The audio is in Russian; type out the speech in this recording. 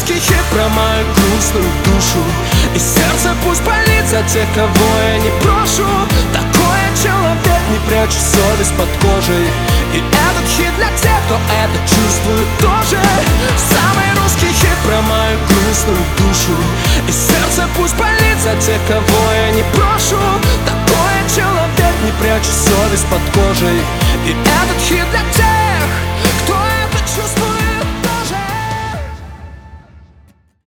русский хит про мою грустную душу. И сердце пусть болит за тех, кого я не брошу. Такой я человек, не прячу совесть под кожей. И этот хит для тех, кто это чувствует тоже. Самый русский хит про мою грустную душу. И сердце пусть болит за тех, кого я не брошу. Такой я человек, не прячу совесть под кожей. И этот хит для тех,